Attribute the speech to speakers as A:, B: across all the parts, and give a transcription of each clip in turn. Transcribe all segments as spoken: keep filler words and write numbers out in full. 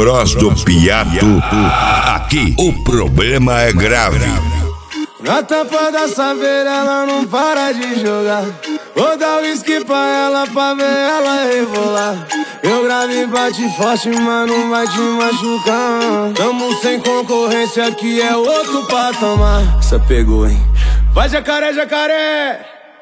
A: Cross do Piato. Aqui o problema é grave.
B: Na tampa da saveira ela não para de jogar. Vou dar uísque pra ela pra ver ela rebolar. Eu grave e bate forte, mas não vai te machucar. Tamo sem concorrência, aqui é outro patamar. Essa pegou, hein? Vai jacaré, jacaré.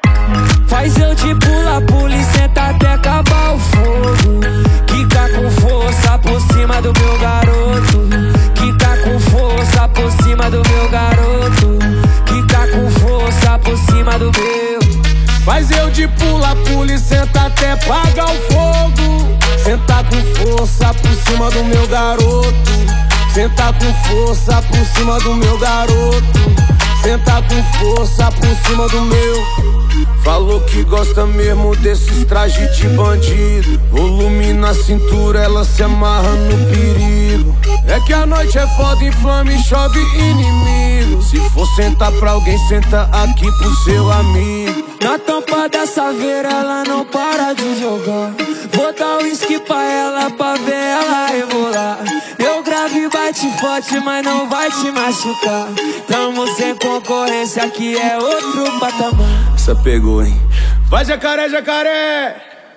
C: Faz eu de pula, pula e senta até acabar o fogo. Quica com força por cima do meu garoto. Quica com força por cima do meu garoto. Quica com força por cima do meu.
B: Faz eu de pula, pula e senta até apagar o fogo. Senta com força por cima do meu garoto. Senta com força por cima do meu garoto. Senta com força por cima do meu. Falou que gosta mesmo desses trajes de bandido. Volume na cintura, ela se amarra no perigo. É que a noite é foda, inflama e chove inimigo. Se for sentar pra alguém, senta aqui pro seu amigo.
C: Na tampa da saveira ela não para de jogar. Vou dar uísque pra ela pra ver ela rebolar. Eu gravo e bate forte, mas não vai te machucar. Tamo sem concorrência, aqui é outro patamar.
B: Essa pegou, hein? Vai jacaré, jacaré.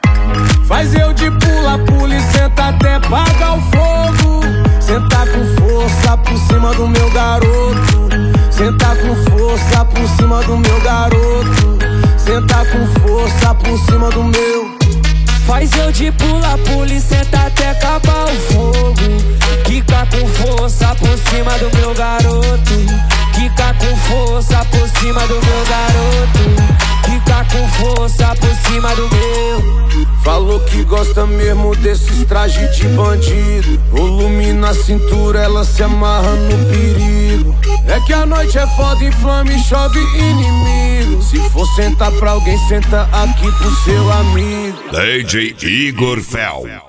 B: Faz eu de pula, pula e senta até apagar o fogo. Senta com força por cima do meu garoto. Senta com força por cima do meu garoto. Senta com força por cima do meu.
C: Faz eu de pula, pula e senta até acabar o fogo. Quica com força por cima do meu garoto. Quica com força por cima do meu garoto. Quica com força por cima do meu.
B: Falou que gosta mesmo desses trajes de bandido. Volume na cintura, ela se amarra no perigo. É que a noite é foda, inflama e chove inimigo. Se for sentar pra alguém, senta aqui pro seu amigo.
A: D J Igor Fel.